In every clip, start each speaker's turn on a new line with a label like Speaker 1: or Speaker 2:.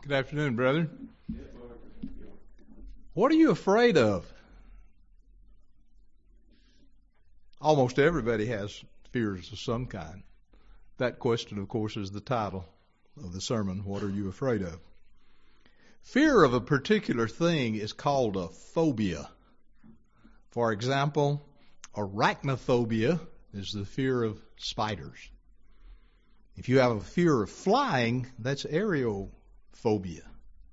Speaker 1: Good afternoon, brethren. What are you afraid of? Almost everybody has fears of some kind. That question, of course, is the title of the sermon. What are you afraid of? Fear of a particular thing is called a phobia. For example, arachnophobia is the fear of spiders. If you have a fear of flying, that's aerophobia.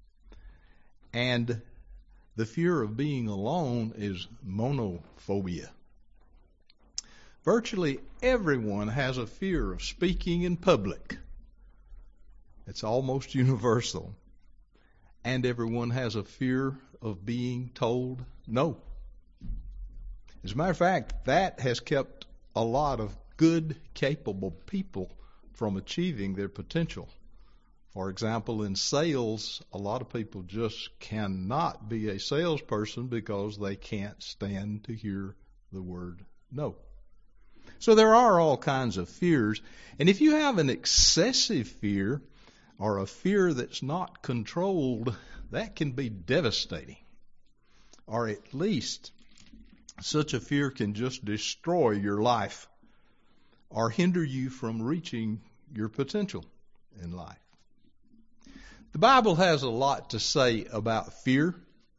Speaker 1: And the fear of being alone is monophobia. Virtually everyone has a fear of speaking in public. It's almost universal. And everyone has a fear of being told no. As a matter of fact, that has kept a lot of good, capable people from achieving their potential. For example, in sales, a lot of people just cannot be a salesperson because they can't stand to hear the word no. So there are all kinds of fears. And if you have an excessive fear or a fear that's not controlled, that can be devastating. Or at least such a fear can just destroy your life or hinder you from reaching your potential in life. The Bible has a lot to say about fear,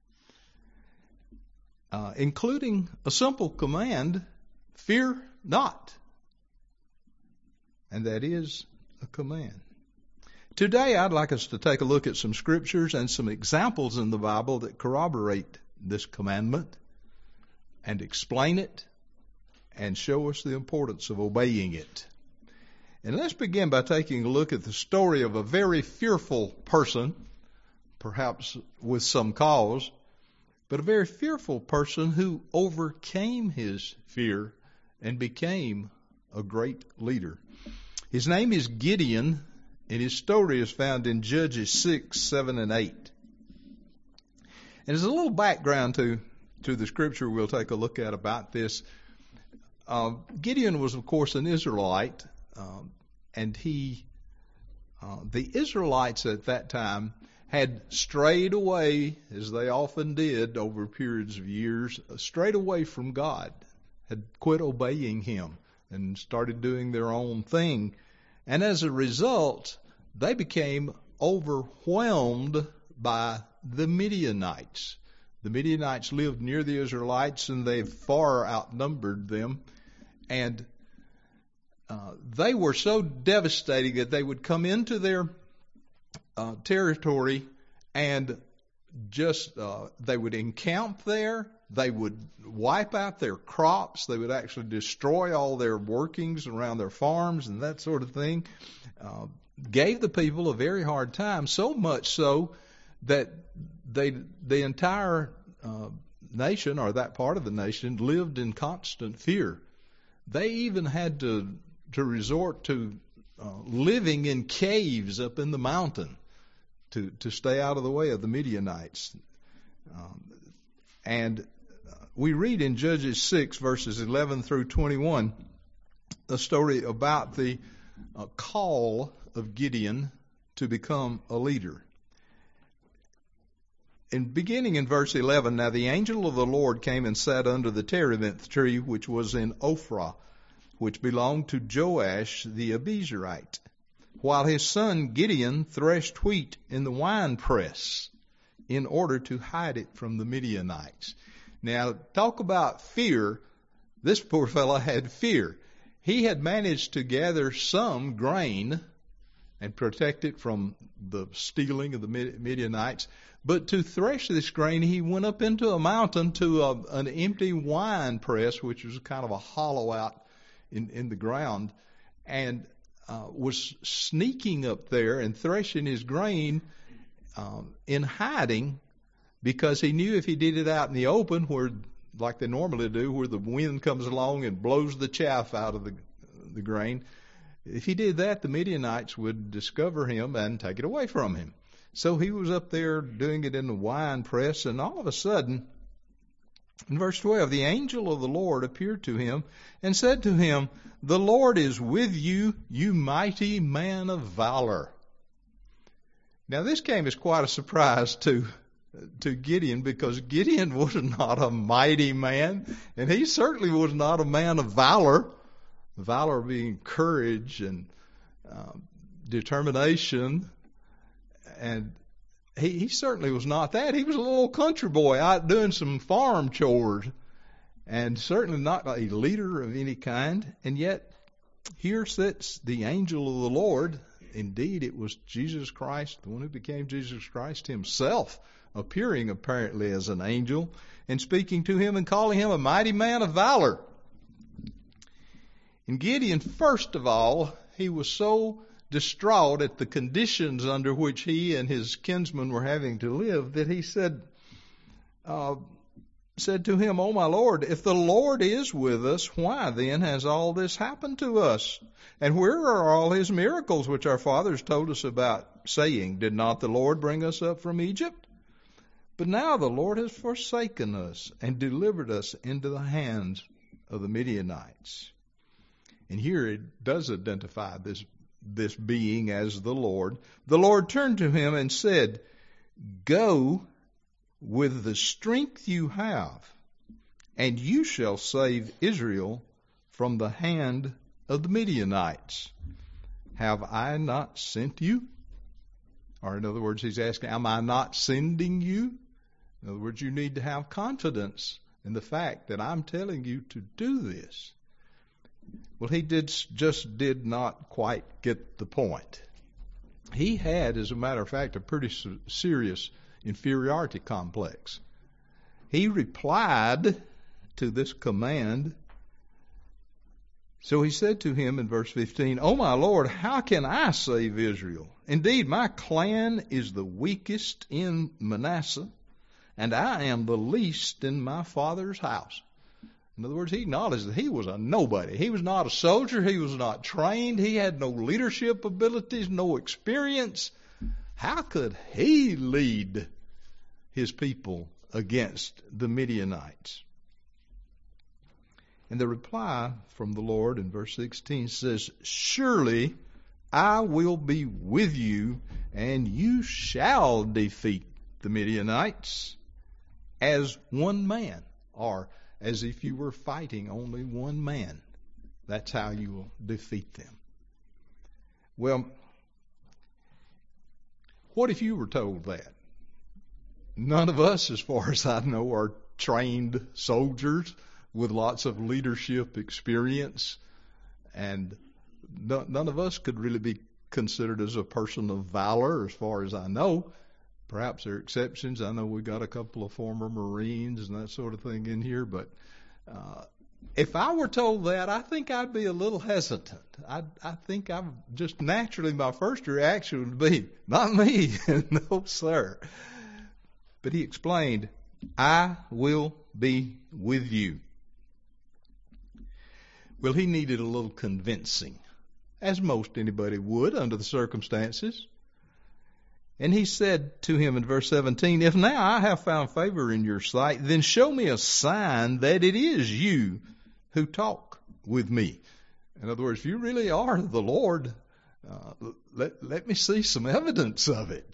Speaker 1: including a simple command, fear not. And that is a command. Today I'd like us to take a look at some scriptures and some examples in the Bible that corroborate this commandment and explain it and show us the importance of obeying it. And let's begin by taking a look at the story of a very fearful person, perhaps with some cause, but a very fearful person who overcame his fear and became a great leader. His name is Gideon, and his story is found in Judges 6, 7, and 8. And there's a little background to the scripture we'll take a look at about this. Gideon was, of course, an Israelite, and the Israelites at that time had strayed away, as they often did over periods of years, strayed away from God, had quit obeying Him and started doing their own thing. And as a result, they became overwhelmed by the Midianites. The Midianites lived near the Israelites, and they far outnumbered them. And they were so devastating that they would come into their territory and just they would encamp there. They would wipe out their crops. They would actually destroy all their workings around their farms and that sort of thing. Gave the people a very hard time, so much so that the entire nation, or that part of the nation, lived in constant fear. They even had to resort to living in caves up in the mountain to stay out of the way of the Midianites. And we read in Judges 6, verses 11 through 21, a story about the call of Gideon to become a leader. And beginning in verse 11, now the angel of the Lord came and sat under the terebinth tree, which was in Ophrah, which belonged to Joash the Abiezrite, while his son Gideon threshed wheat in the winepress in order to hide it from the Midianites. Now, talk about fear. This poor fellow had fear. He had managed to gather some grain and protect it from the stealing of the Midianites. But to thresh this grain, he went up into a mountain to an empty wine press, which was kind of a hollow out in the ground, and was sneaking up there and threshing his grain in hiding, because he knew if he did it out in the open, where like they normally do, where the wind comes along and blows the chaff out of the grain, if he did that, the Midianites would discover him and take it away from him. So he was up there doing it in the wine press, and all of a sudden, in verse 12, the angel of the Lord appeared to him and said to him, "The Lord is with you, you mighty man of valor." Now this came as quite a surprise to Gideon, because Gideon was not a mighty man, and he certainly was not a man of valor. Valor being courage and determination, and he certainly was not that. He was a little country boy out doing some farm chores, and certainly not a leader of any kind. And yet here sits the angel of the Lord. Indeed, it was Jesus Christ, the one who became Jesus Christ himself, appearing apparently as an angel and speaking to him and calling him a mighty man of valor. And Gideon, first of all, he was so distraught at the conditions under which he and his kinsmen were having to live that he said to him, "Oh my Lord, if the Lord is with us, why then has all this happened to us? And where are all his miracles which our fathers told us about, saying, did not the Lord bring us up from Egypt? But now the Lord has forsaken us and delivered us into the hands of the Midianites." And here it does identify this being as the Lord. The Lord turned to him and said, "Go with the strength you have, and you shall save Israel from the hand of the Midianites. Have I not sent you?" Or in other words, he's asking, am I not sending you? In other words, you need to have confidence in the fact that I'm telling you to do this. Well, he just did not quite get the point. He had, as a matter of fact, a pretty serious inferiority complex. He replied to this command. So he said to him in verse 15, "Oh my Lord, how can I save Israel? Indeed, my clan is the weakest in Manasseh, and I am the least in my father's house." In other words, he acknowledged that he was a nobody. He was not a soldier. He was not trained. He had no leadership abilities, no experience. How could he lead his people against the Midianites? And the reply from the Lord in verse 16 says, "Surely I will be with you, and you shall defeat the Midianites as one man," or as if you were fighting only one man. That's how you will defeat them. Well, what if you were told that? None of us, as far as I know, are trained soldiers with lots of leadership experience, and none of us could really be considered as a person of valor, as far as I know. Perhaps there are exceptions. I know we got a couple of former Marines and that sort of thing in here, but if I were told that, I think I'd be a little hesitant. I think I'm just naturally, my first reaction would be, "Not me." No, sir. But he explained, "I will be with you." Well, he needed a little convincing, as most anybody would under the circumstances. And he said to him in verse 17, "If now I have found favor in your sight, then show me a sign that it is you who talk with me." In other words, if you really are the Lord, let me see some evidence of it.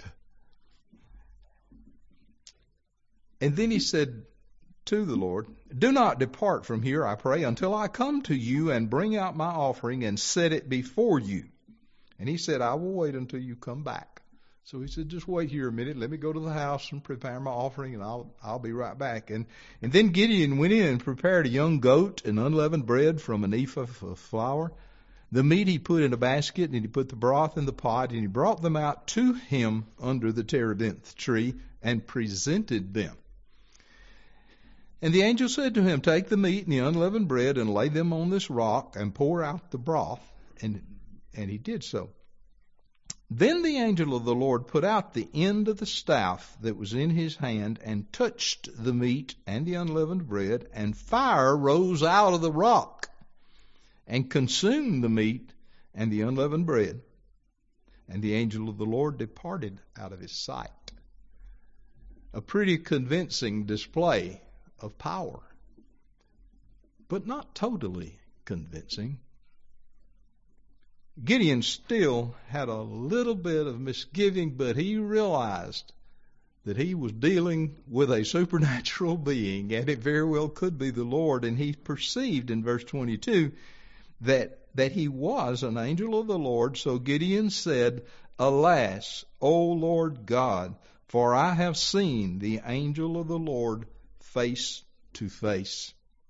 Speaker 1: And then he said to the Lord, "Do not depart from here, I pray, until I come to you and bring out my offering and set it before you." And he said, "I will wait until you come back." So he said, "Just wait here a minute. Let me go to the house and prepare my offering, and I'll be right back." And then Gideon went in and prepared a young goat and unleavened bread from an ephah of flour. The meat he put in a basket, and he put the broth in the pot, and he brought them out to him under the terebinth tree and presented them. And the angel said to him, "Take the meat and the unleavened bread and lay them on this rock and pour out the broth." And he did so. Then the angel of the Lord put out the end of the staff that was in his hand and touched the meat and the unleavened bread, and fire rose out of the rock and consumed the meat and the unleavened bread. And the angel of the Lord departed out of his sight. A pretty convincing display of power, but not totally convincing. Gideon still had a little bit of misgiving, but he realized that he was dealing with a supernatural being, and it very well could be the Lord. And he perceived in verse 22 that he was an angel of the Lord. So Gideon said, "Alas, O Lord God, for I have seen the angel of the Lord face to face."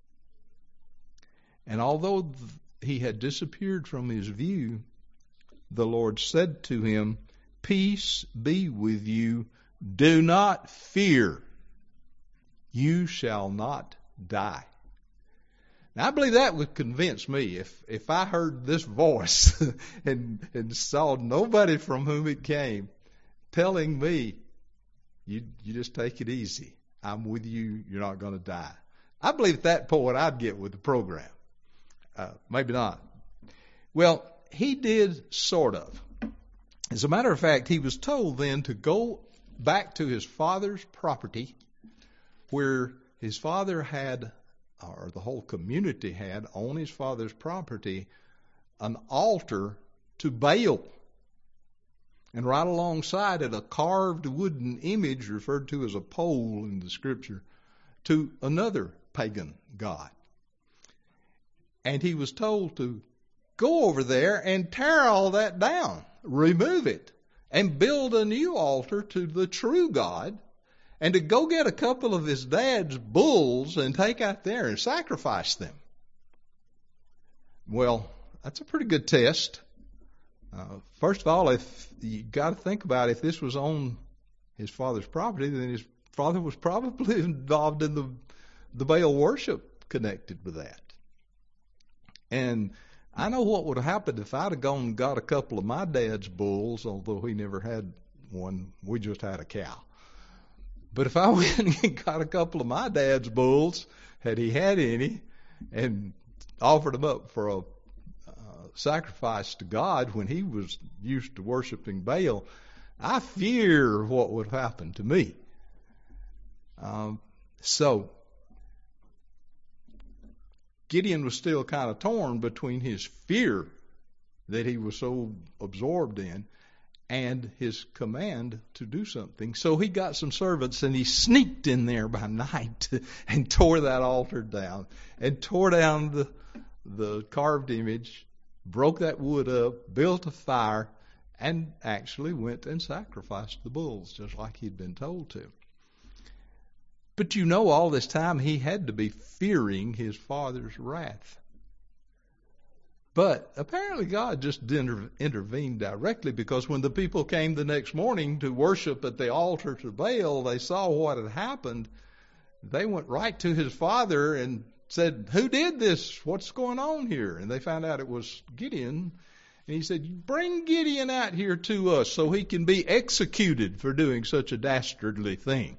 Speaker 1: And although he had disappeared from his view, the Lord said to him, "Peace be with you. Do not fear. You shall not die." Now, I believe that would convince me if I heard this voice and saw nobody from whom it came telling me, you just take it easy. I'm with you. You're not going to die. I believe at that point I'd get with the program. Maybe not. Well, he did sort of. As a matter of fact, he was told then to go back to his father's property where his father had, or the whole community had, on his father's property, an altar to Baal. And right alongside it, a carved wooden image referred to as a pole in the scripture to another pagan god. And he was told to go over there and tear all that down, remove it, and build a new altar to the true God, and to go get a couple of his dad's bulls and take out there and sacrifice them. Well, that's a pretty good test. First of all, if you got to think about if this was on his father's property, then his father was probably involved in the Baal worship connected with that. And I know what would have happened if I'd have gone and got a couple of my dad's bulls, although he never had one. We just had a cow. But if I went and got a couple of my dad's bulls, had he had any, and offered them up for a sacrifice to God when he was used to worshiping Baal, I fear what would happen to me. So Gideon was still kind of torn between his fear that he was so absorbed in and his command to do something. So he got some servants and he sneaked in there by night and tore that altar down and tore down the carved image, broke that wood up, built a fire, and actually went and sacrificed the bulls just like he'd been told to. But you know, all this time he had to be fearing his father's wrath. But apparently God just intervened directly, because when the people came the next morning to worship at the altar to Baal, they saw what had happened. They went right to his father and said, "Who did this? What's going on here?" And they found out it was Gideon. And he said, "Bring Gideon out here to us so he can be executed for doing such a dastardly thing."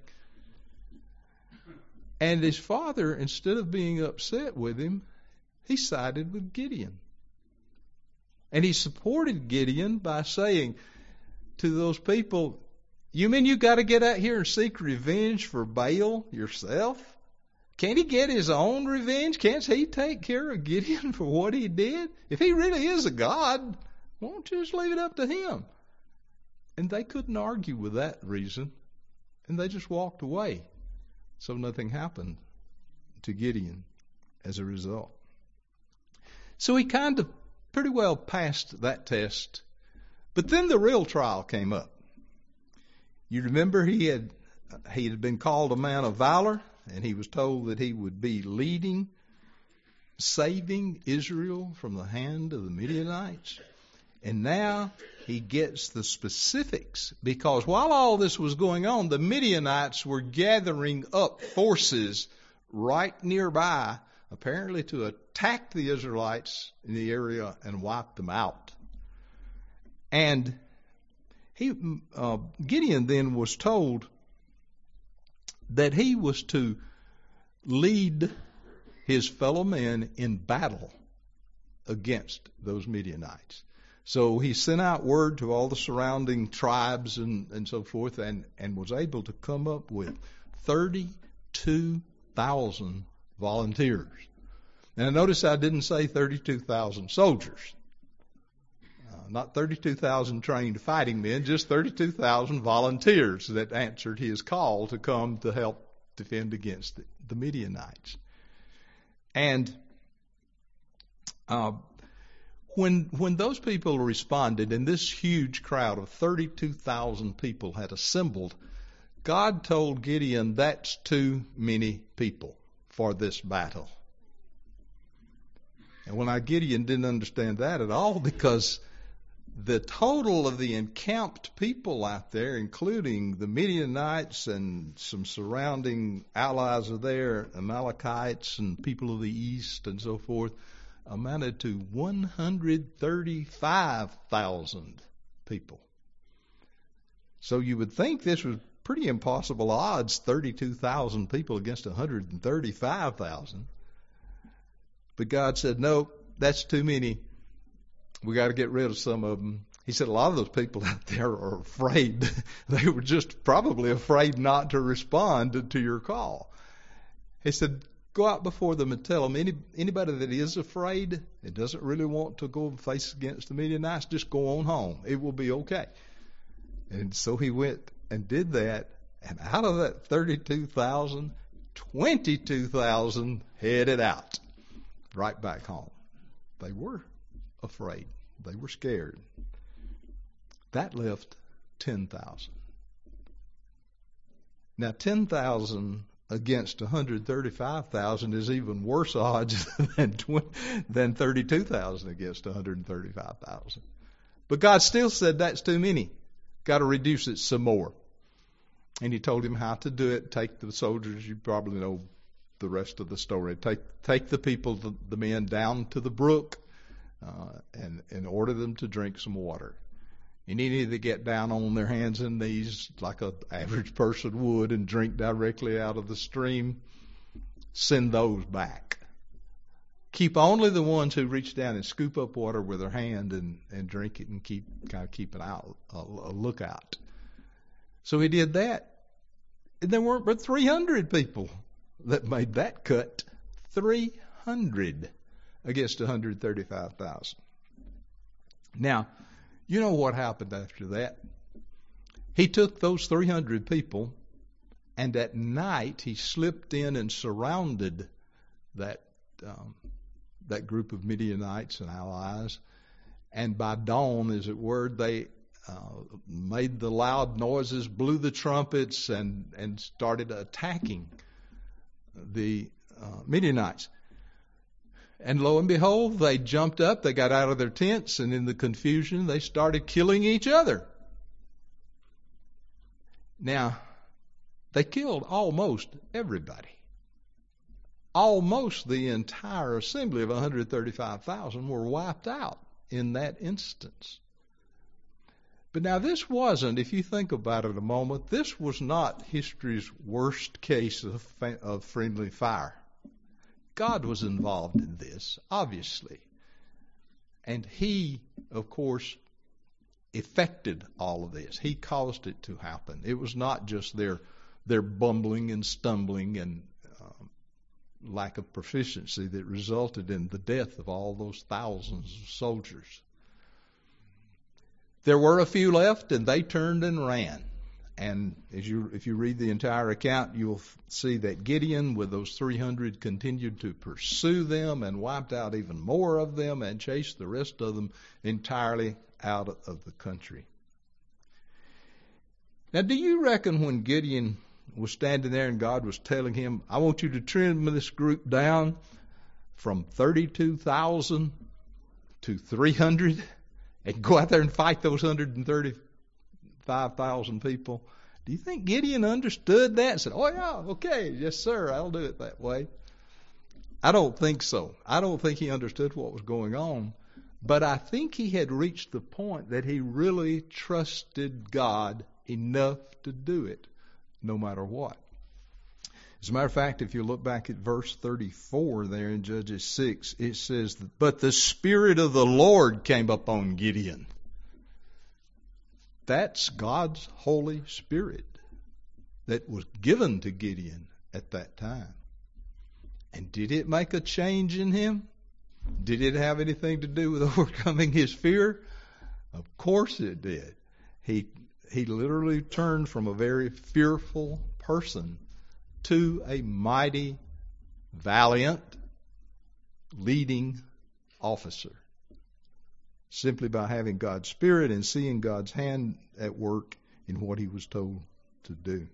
Speaker 1: And his father, instead of being upset with him, he sided with Gideon. And he supported Gideon by saying to those people, "You mean you got to get out here and seek revenge for Baal yourself? Can't he get his own revenge? Can't he take care of Gideon for what he did? If he really is a god, why don't you just leave it up to him?" And they couldn't argue with that reason, and they just walked away. So nothing happened to Gideon as a result. So he kind of pretty well passed that test. But then the real trial came up. You remember he had been called a man of valor, and he was told that he would be leading, saving Israel from the hand of the Midianites. And now he gets the specifics, because while all this was going on, the Midianites were gathering up forces right nearby, apparently to attack the Israelites in the area and wipe them out. And Gideon then was told that he was to lead his fellow men in battle against those Midianites. So he sent out word to all the surrounding tribes and so forth, and was able to come up with 32,000 volunteers. Now notice I didn't say 32,000 soldiers. Not 32,000 trained fighting men, just 32,000 volunteers that answered his call to come to help defend against the Midianites. And when those people responded, and this huge crowd of 32,000 people had assembled, God told Gideon, that's too many people for this battle. And when Gideon didn't understand that at all, because the total of the encamped people out there, including the Midianites and some surrounding allies of there, Amalekites and people of the east and so forth, amounted to 135,000 people. So you would think this was pretty impossible odds, 32,000 people against 135,000. But God said, no, that's too many. We got to get rid of some of them. He said a lot of those people out there are afraid. They were just probably afraid not to respond to your call. He said, go out before them and tell them, anybody that is afraid and doesn't really want to go face against the Midianites, just go on home. It will be okay. And so he went and did that. And out of that 32,000, 22,000 headed out right back home. They were afraid. They were scared. That left 10,000. Now, 10,000 against 135,000 is even worse odds than 32,000 against 135,000. But God still said that's too many. Got to reduce it some more. And he told him how to do it. Take the soldiers, you probably know the rest of the story. Take the people, the men, down to the brook and order them to drink some water. And any that get down on their hands and knees like an average person would and drink directly out of the stream, send those back. Keep only the ones who reach down and scoop up water with their hand and drink it and keep an out, a lookout. So he did that. And there weren't but 300 people that made that cut. 300 against 135,000. Now, you know what happened after that? He took those 300 people, and at night he slipped in and surrounded that group of Midianites and allies. And by dawn, as it were, they made the loud noises, blew the trumpets, and started attacking the Midianites. And lo and behold, they jumped up, they got out of their tents, and in the confusion, they started killing each other. Now, they killed almost everybody. Almost the entire assembly of 135,000 were wiped out in that instance. But now this wasn't, if you think about it a moment, this was not history's worst case of friendly fire. God was involved in this, obviously. And he, of course, effected all of this. He caused it to happen. It was not just their bumbling and stumbling and lack of proficiency that resulted in the death of all those thousands of soldiers. There were a few left, and they turned and ran. And if you read the entire account, you'll see that Gideon, with those 300, continued to pursue them and wiped out even more of them and chased the rest of them entirely out of the country. Now, do you reckon when Gideon was standing there and God was telling him, I want you to trim this group down from 32,000 to 300 and go out there and fight those 135,000 people? Do you think Gideon understood that and said, oh yeah, okay, yes sir, I'll do it that way? I don't think so. I don't think he understood what was going on. But I think he had reached the point that he really trusted God enough to do it, no matter what. As a matter of fact, if you look back at verse 34 there in Judges 6, it says, but the Spirit of the Lord came upon Gideon. That's God's Holy Spirit that was given to Gideon at that time. And did it make a change in him? Did it have anything to do with overcoming his fear? Of course it did. He literally turned from a very fearful person to a mighty, valiant, leading officer, simply by having God's Spirit and seeing God's hand at work in what he was told to do.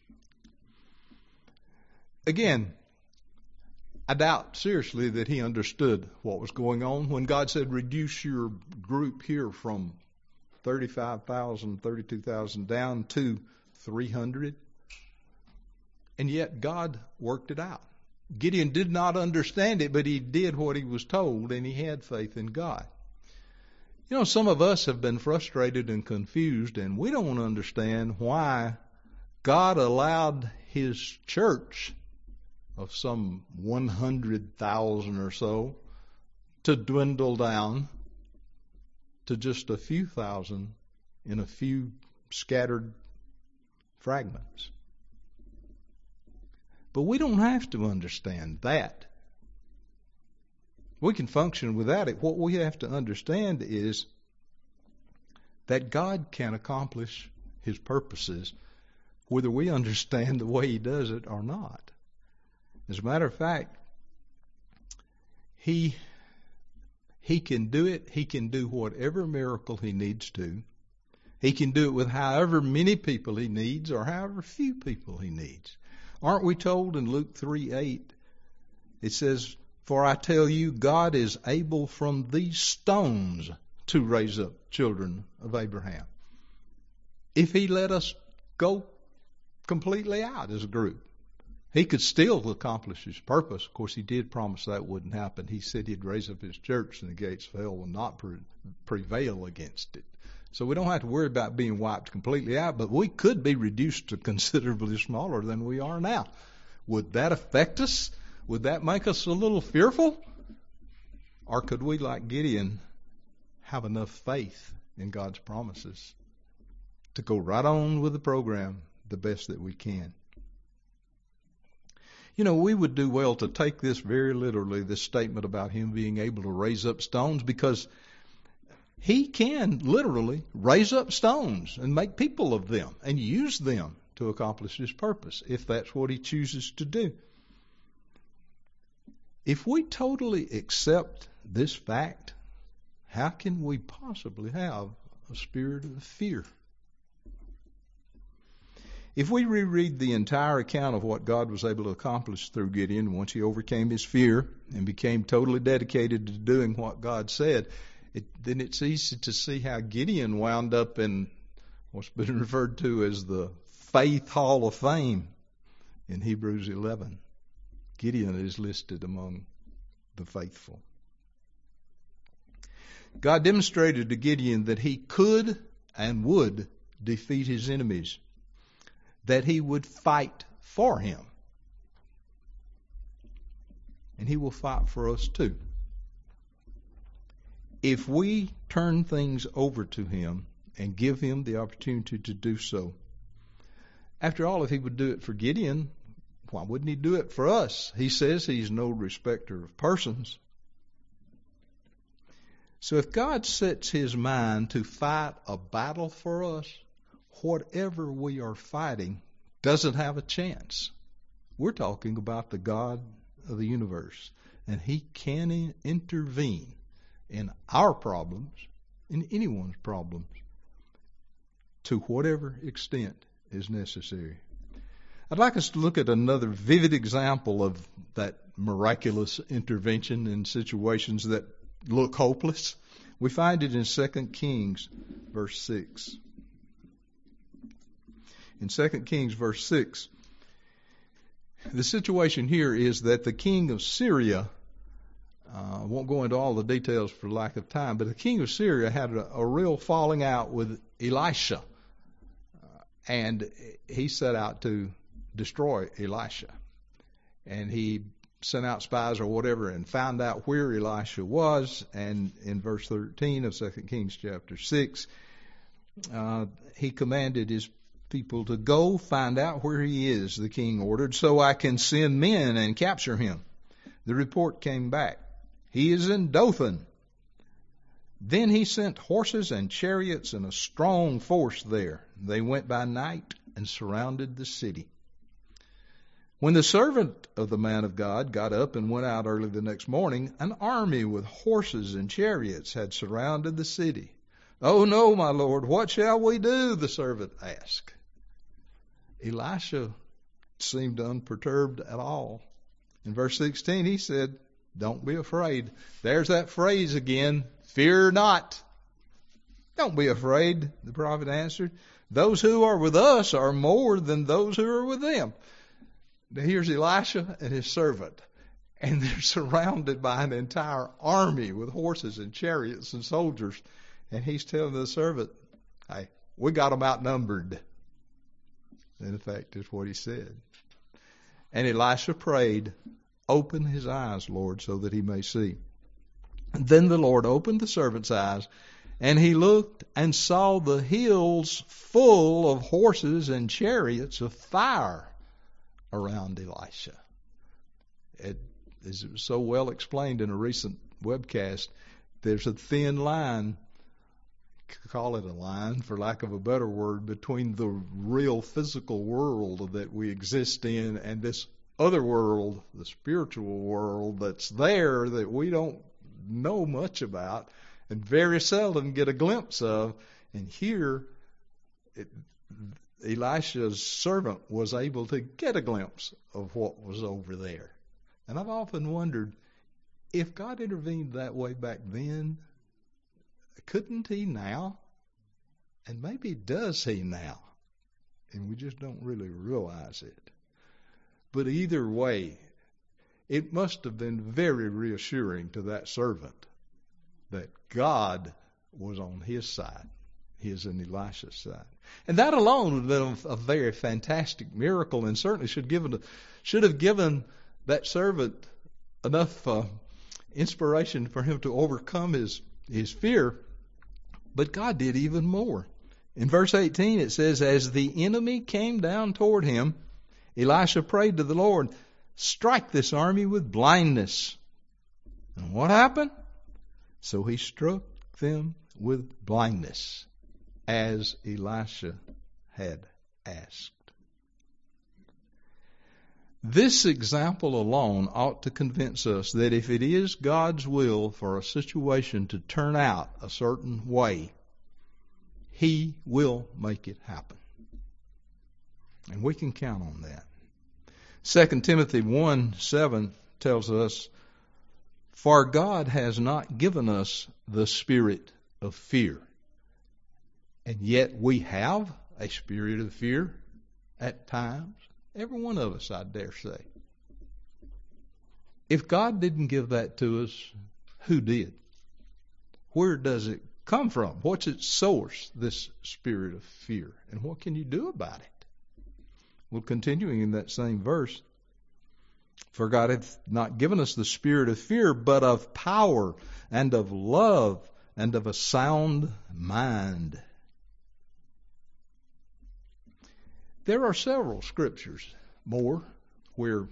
Speaker 1: Again, I doubt seriously that he understood what was going on when God said, reduce your group here from 35,000, 32,000 down to 300. And yet God worked it out. Gideon did not understand it, but he did what he was told, and he had faith in God. You know, some of us have been frustrated and confused, and we don't understand why God allowed his church of some 100,000 or so to dwindle down to just a few thousand in a few scattered fragments. But we don't have to understand that. We can function without it. What we have to understand is that God can accomplish his purposes whether we understand the way he does it or not. As a matter of fact, he can do it. He can do whatever miracle he needs to. He can do it with however many people he needs or however few people he needs. Aren't we told in Luke 3:8, it says, for I tell you, God is able from these stones to raise up children of Abraham. If he let us go completely out as a group, he could still accomplish his purpose. Of course, he did promise that wouldn't happen. He said he'd raise up his church and the gates of hell will not prevail against it. So we don't have to worry about being wiped completely out, but we could be reduced to considerably smaller than we are now. Would that affect us? Would that make us a little fearful? Or could we, like Gideon, have enough faith in God's promises to go right on with the program the best that we can? You know, we would do well to take this very literally, this statement about him being able to raise up stones, because he can literally raise up stones and make people of them and use them to accomplish his purpose, if that's what he chooses to do. If we totally accept this fact, how can we possibly have a spirit of fear? If we reread the entire account of what God was able to accomplish through Gideon once he overcame his fear and became totally dedicated to doing what God said, then it's easy to see how Gideon wound up in what's been referred to as the Faith Hall of Fame in Hebrews 11. Gideon is listed among the faithful. God demonstrated to Gideon that he could and would defeat his enemies, that he would fight for him. And he will fight for us too. If we turn things over to him and give him the opportunity to do so. After all, if he would do it for Gideon, why wouldn't he do it for us? He says he's no respecter of persons. So if God sets his mind to fight a battle for us, whatever we are fighting doesn't have a chance. We're talking about the God of the universe, and he can intervene in our problems, in anyone's problems, to whatever extent is necessary. I'd like us to look at another vivid example of that miraculous intervention in situations that look hopeless. We find it in 2 Kings, verse 6. In 2 Kings, verse 6, the situation here is that the king of Syria, I won't go into all the details for lack of time, but the king of Syria had a real falling out with Elisha, and he set out to destroy Elisha. And he sent out spies or whatever and found out where Elisha was, and in verse 13 of 2 Kings chapter 6, he commanded his people to go find out where he is, the king ordered, so I can send men and capture him. The report came back. He is in Dothan. Then he sent horses and chariots and a strong force there. They went by night and surrounded the city. When the servant of the man of God got up and went out early the next morning, an army with horses and chariots had surrounded the city. "Oh no, my lord, what shall we do?" the servant asked. Elisha seemed unperturbed at all. In verse 16 he said, "Don't be afraid." There's that phrase again, "Fear not." "Don't be afraid," the prophet answered. "Those who are with us are more than those who are with them." Now here's Elisha and his servant, and they're surrounded by an entire army with horses and chariots and soldiers. And he's telling the servant, "Hey, we got them outnumbered." In effect, is what he said. And Elisha prayed, "Open his eyes, Lord, so that he may see." And then the Lord opened the servant's eyes, and he looked and saw the hills full of horses and chariots of fire around Elisha. As it was so well explained in a recent webcast, there's a thin line, call it a line for lack of a better word, between the real physical world that we exist in and this other world, the spiritual world that's there that we don't know much about and very seldom get a glimpse of. And here, Elisha's servant was able to get a glimpse of what was over there. And I've often wondered, if God intervened that way back then, couldn't he now? And maybe does he now? And we just don't really realize it. But either way, it must have been very reassuring to that servant that God was on his side. His and Elisha's side. And that alone would have been a very fantastic miracle, and certainly should have given that servant enough inspiration for him to overcome his fear. But God did even more. In verse 18 it says, "As the enemy came down toward him, Elisha prayed to the Lord, 'Strike this army with blindness.' And what happened? So he struck them with blindness, as Elisha had asked." This example alone ought to convince us that if it is God's will for a situation to turn out a certain way, He will make it happen. And we can count on that. 2 Timothy 1:7 tells us, "For God has not given us the spirit of fear." And yet we have a spirit of fear at times. Every one of us, I dare say. If God didn't give that to us, who did? Where does it come from? What's its source, this spirit of fear? And what can you do about it? Well, continuing in that same verse, "For God hath not given us the spirit of fear, but of power and of love and of a sound mind." There are several scriptures more where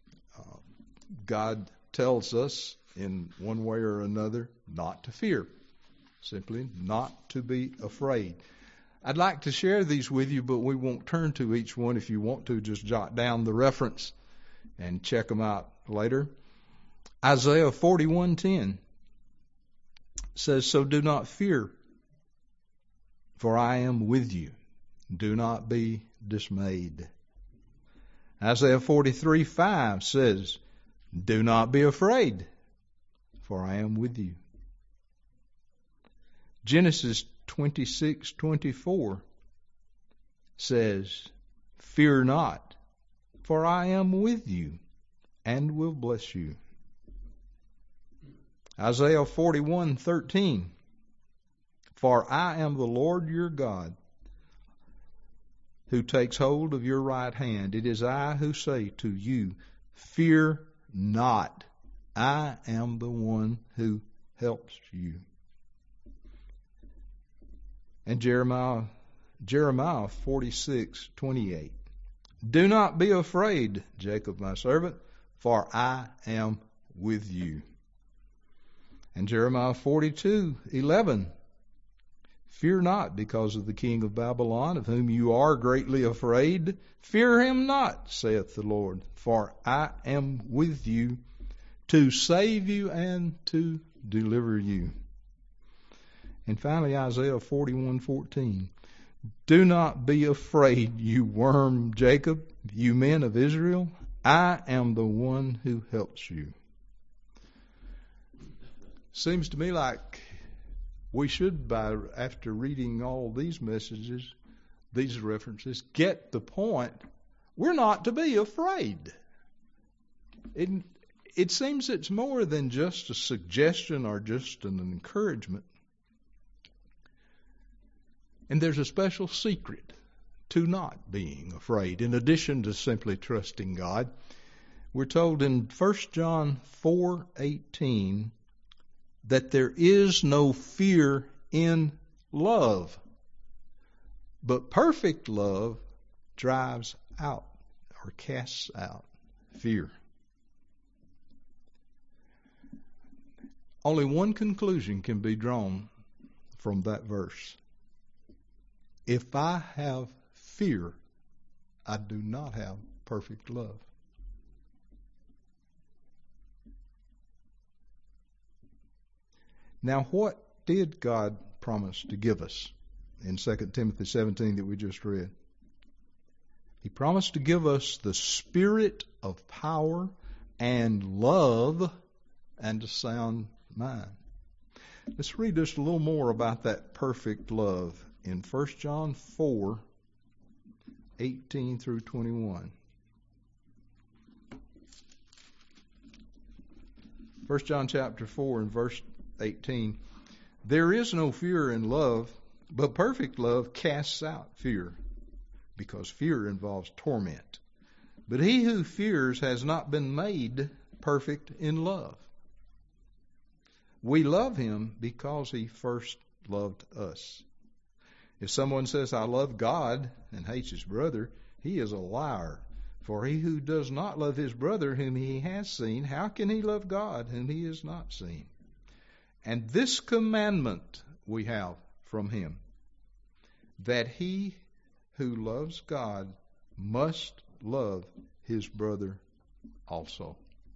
Speaker 1: God tells us in one way or another not to fear, simply not to be afraid. I'd like to share these with you, but we won't turn to each one. If you want to, just jot down the reference and check them out later. Isaiah 41:10 says, "So do not fear, for I am with you. Do not be dismayed." Isaiah 43:5 says, "Do not be afraid, for I am with you." Genesis 26:24 says, "Fear not, for I am with you and will bless you." Isaiah 41:13, "For I am the Lord your God, who takes hold of your right hand. It is I who say to you, fear not. I am the one who helps you." And Jeremiah 46:28, "Do not be afraid, Jacob my servant, for I am with you." And Jeremiah 42:11, fear not because of the king of Babylon, of whom you are greatly afraid. Fear him not, saith the Lord, for I am with you to save you and to deliver you. And finally, Isaiah 41:14, do not be afraid, you worm Jacob, you men of Israel. I am the one who helps you. Seems to me like we should, after reading all these messages, these references, get the point. We're not to be afraid. It seems it's more than just a suggestion or just an encouragement. And there's a special secret to not being afraid, in addition to simply trusting God. We're told in 1 John 4:18 that there is no fear in love, but perfect love drives out or casts out fear. Only one conclusion can be drawn from that verse. If I have fear, I do not have perfect love. Now, what did God promise to give us in 2 Timothy 17 that we just read? He promised to give us the spirit of power and love and a sound mind. Let's read just a little more about that perfect love in 1 John 4:18 through 21. 1 John chapter 4 and verse 18. There is no fear in love, but perfect love casts out fear, because fear involves torment. But he who fears has not been made perfect in love. We love him because he first loved us. If someone says, I love God, and hates his brother, he is a liar. For he who does not love his brother whom he has seen, how can he love God whom he has not seen? And this commandment we have from him, that he who loves God must love his brother also.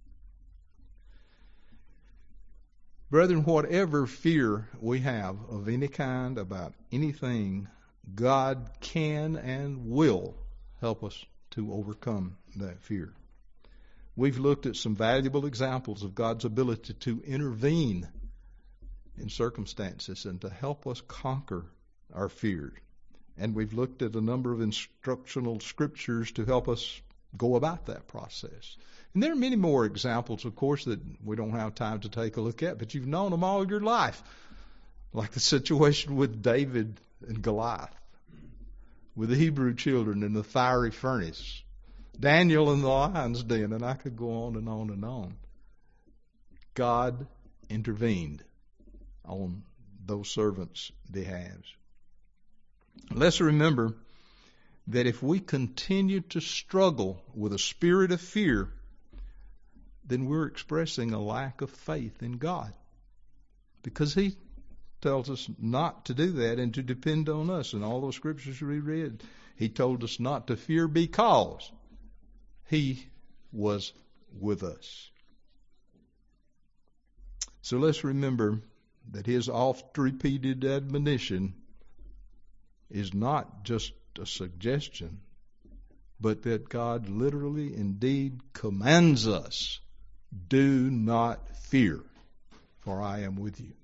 Speaker 1: Brethren, whatever fear we have of any kind about anything, God can and will help us to overcome that fear. We've looked at some valuable examples of God's ability to intervene in circumstances and to help us conquer our fears. And we've looked at a number of instructional scriptures to help us go about that process. And there are many more examples, of course, that we don't have time to take a look at, but you've known them all your life. Like the situation with David and Goliath, with the Hebrew children in the fiery furnace, Daniel in the lion's den, and I could go on and on and on. God intervened on those servants' behalves. Let's remember that if we continue to struggle with a spirit of fear, then we're expressing a lack of faith in God. Because he tells us not to do that and to depend on us. In all those scriptures we read, he told us not to fear because he was with us. So let's remember that his oft-repeated admonition is not just a suggestion, but that God literally indeed commands us, do not fear, for I am with you.